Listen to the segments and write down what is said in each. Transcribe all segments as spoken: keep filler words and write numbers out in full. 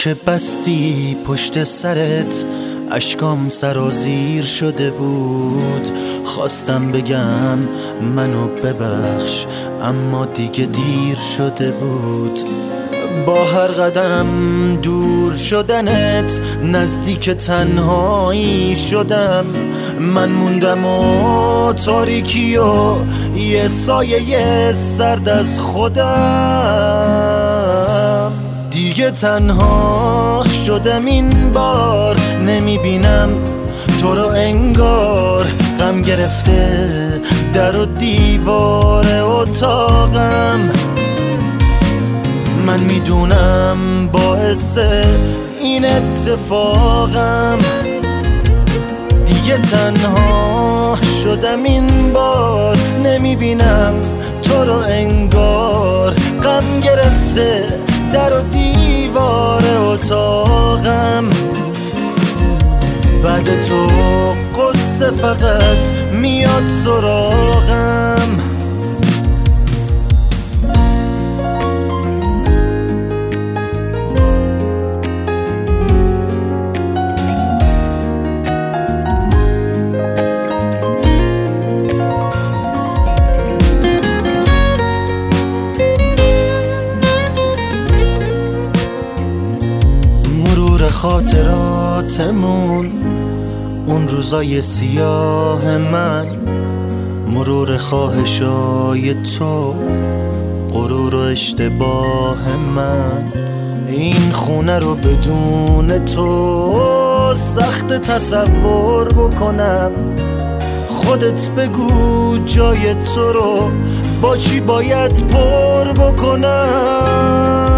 که بستی پشت سرت اشکام سرازیر شده بود. خواستم بگم منو ببخش اما دیگه دیر شده بود. با هر قدم دور شدنت نزدیک تنهایی شدم. من موندم و تاریکی و یه سایه سرد از خودم. دیگه تنها شدم این بار، نمیبینم تو رو انگار. غم گرفته در و دیوار اتاقم. من میدونم باعث این اتفاقم. دیگه تنها شدم این بار، نمیبینم تو رو انگار. غم گرفته در و دیوار اتاقم. بعد تو قصه فقط میاد سراغم. خاطراتمون، اون روزای سیاه من، مرور خواهشای تو، غرور و اشتباه من. این خونه رو بدون تو سخت تصور بکنم. خودت بگو جای تو رو با چی باید پر بکنم.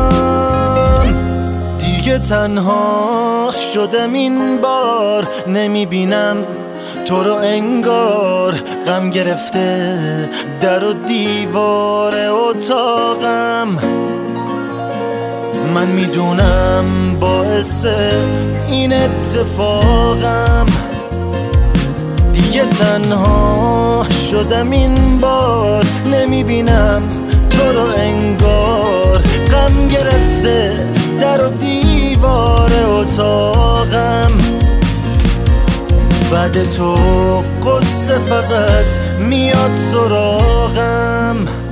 دیگه تنها شدم این بار، نمیبینم تو رو انگار. غم گرفته در و دیوار اتاقم. من میدونم باعث این اتفاقم. دیگه تنها شدم این بار، نمیبینم تو رو انگار. غم گرفته در و دیوار اتاقم. بعد تو قصه فقط میاد سراغم.